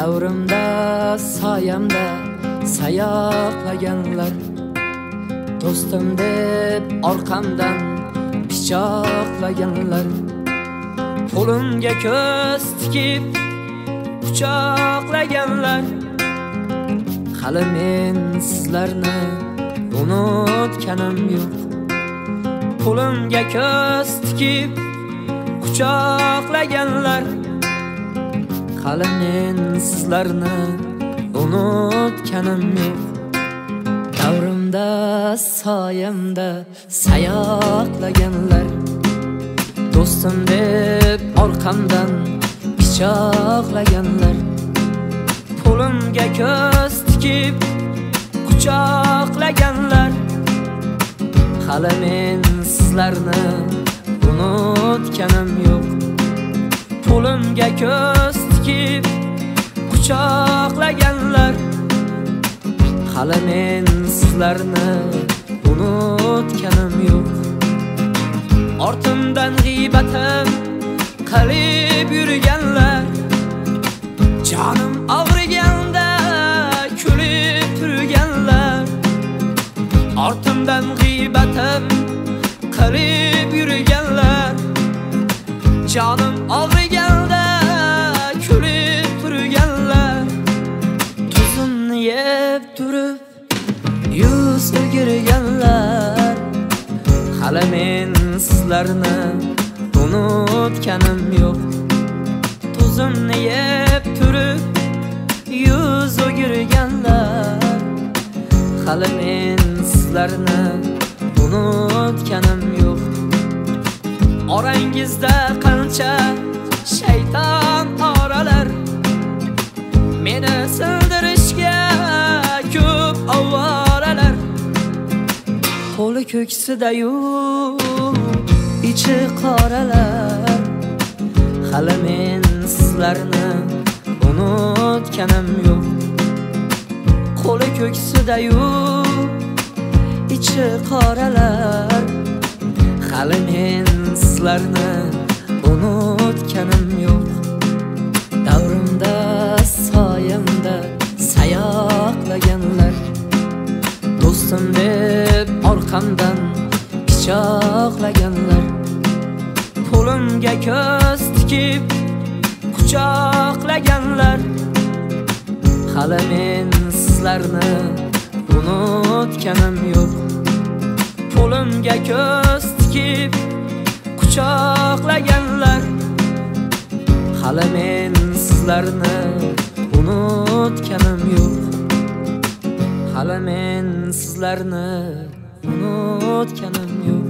davrimda soyamda sayoqlaganlar, do'stim deb orqamdan pichoqlaganlar, qo'limga ko'z tikib quchoqlaganlar. Hali men sizlarni unutganim yo'q. Qo'limga ko'z tikib quchoqlaganlar, hali men sizlarni unutganim yo'q. Davrimda soyamda sayoqlaganlar, do'stim deb orqamdan pichoqlaganlar, qo'limga ko'z tikib quchoqlaganlar, hali men sizlarni unutganim yo'q. Qo'limga ko'z tikib quchoqlaganlar, hali men sizlarni unutganim yo'q. Ortimdan g'iybatim qilib yurganlar, jonim og'riganda kulib turganlar. Ortimdan g'iybatim qilib yurganlar, jonim og'riganda kulib turganlar. Tuzimni yeb turib yuz o'girganlar, hali men sizlarni unutganim yo'q. Tuzimni yeb turib yuz o'girganlar, hali men sizlarni unutganim yo'q. Orangizda qancha shayton oralar, meni sildirishga ko'p ovoralar. Qo'li ko'ksida-yu ichi qoralar, hali men sizlarni unutganim yo'q. Qo'li ko'ksida-yu ichi qoralar, hali men sizlarni unutganim yo'q. Davrimda soyamda sayoqlaganlar, do'stim deb orqamdan pichoqlaganlar, qo'limga ko'z tikib quchoqlaganlar, hali men sizlarni unutganim yo'q. Qo'limga ko'z tikib quchoqlaganlar, hali men sizlarni unutganim yo'q. Hali men sizlarni unutganim yo'q.